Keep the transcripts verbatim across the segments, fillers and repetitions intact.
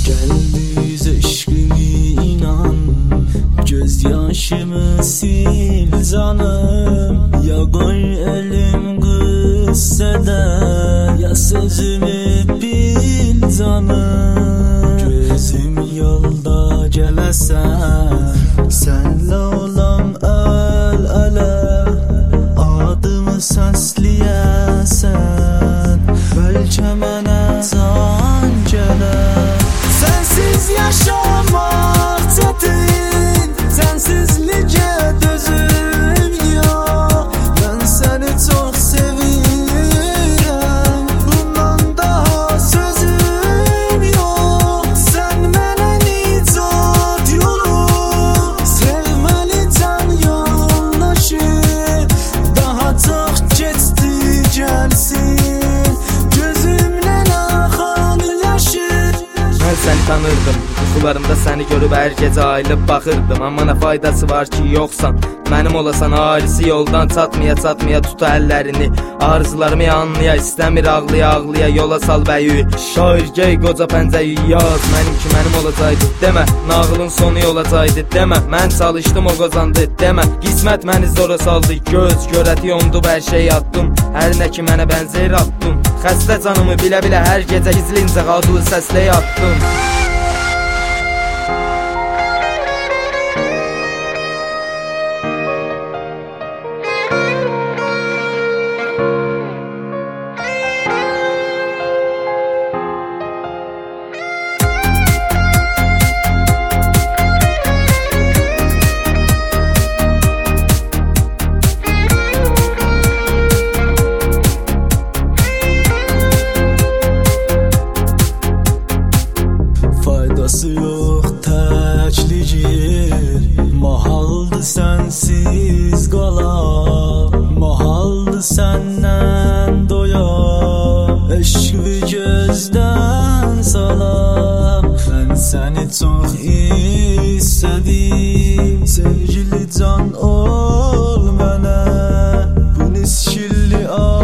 Gel biz eşkimi inan, gözyaşımı sil canım. Ya koy elim kıssada, ya sözümü bil canım. Gözüm yolda gələsən, senle olan el ele, adımı səsləyəsən, bəlkə mənə can gələr. Sensiz yaşamak çətin, sensizlikə dözüm yok. Ben seni çok sevirəm, bundan daha sözüm yok. Sen mənə nicat yolu, sevməli can yoldaşı, daha çok keçdi gəlsin, gözümdən axan yaşı. Mən səni tanırdım, yuxularımda səni görüb hər gecə ayılıb baxırdım. Amma nə faydası var ki yoxsan, mənim olasan ailisi yoldan çatmaya çatmaya tuta əllərini. Arzularımı anlaya, istəmir ağlaya ağlaya yola sal bəyi. Şair gey qoca pəncəyi yaz, mənim ki mənim olacaqdı demə, nağılın sonu olacaqdı demə. Mən çalışdım o qazandı demə, qismət məni zora saldı, göz görəti yomdub hər şey atdım. Hər nə ki mənə bənzəyir atdım, xəstə canımı bilə bilə hər gecə gizlincə adlı səsləyə atdım. Faydası yok təkligir, mahaldır sensiz qalar, mahaldır səndən doya, eşqvi gözdən salam. Mən səni çox istədim, sevgili can ol mənə, bu niskilli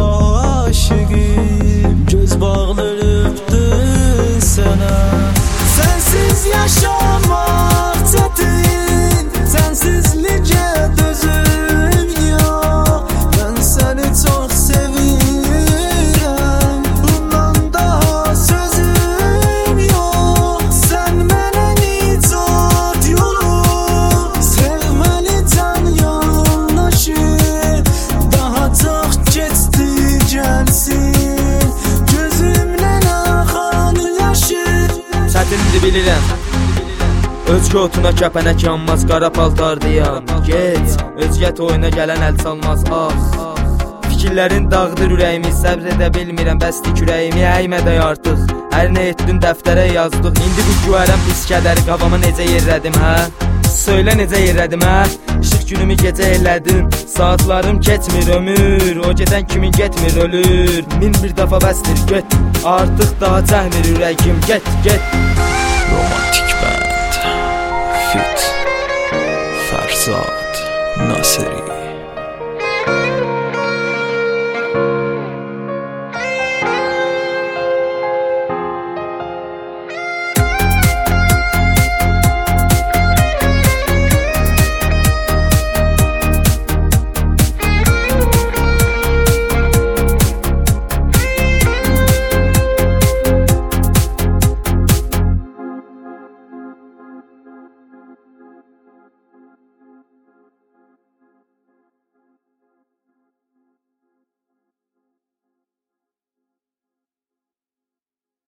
aşıqim, göz bağlarıbdı sənə. Sensiz yaşamak çətin, sensizlikə dözüm yok. Ben seni çok sevirəm, bundan daha sözüm yok. Sen mənə nicat yolu, sevməli can yoldaşı, daha çok keçdi gəlsin, gözümdən axan yaşı. Çətindir bilirəm, özgə otuna kəpənək yanmaz, qara paltardıyam. Geç, özgət oyuna gələn əl salmaz, ah. Fikirlərin dağıdır ürəyimi, səbr edə bilmirəm, bəslik ürəyimi əymə də artıq. Hər nə etdin dəftərə yazdıq, indi bu güvərəm pis kədəri qavama necə yerlədim, hə? Söylə necə yerlədim, hə? İşıq günümü gecə elədim, saatlarım keçmir ömür, o gedən kimin getmir ölür. Min bir dəfə bəsdir, get, artıq daha çəhmir ürəyim, get, get. Romantik Band Fit Fərzad Nasiri.